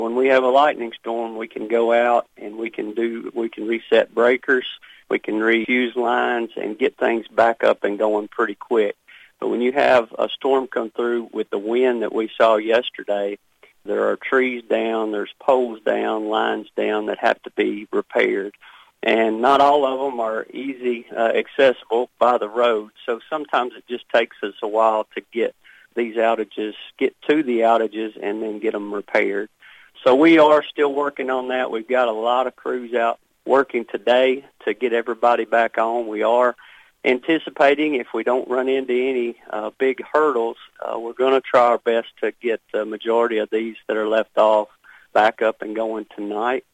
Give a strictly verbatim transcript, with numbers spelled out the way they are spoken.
When we have a lightning storm, we can go out and we can do we can reset breakers, we can refuse lines and get things back up and going pretty quick. But when you have a storm come through with the wind that we saw yesterday, there are trees down, there's poles down, lines down that have to be repaired. And not all of them are easy uh, accessible by the road, so sometimes it just takes us a while to get these outages, get to the outages, and then get them repaired. So we are still working on that. We've got a lot of crews out working today to get everybody back on. We are anticipating, if we don't run into any uh, big hurdles, uh, we're going to try our best to get the majority of these that are left off back up and going tonight.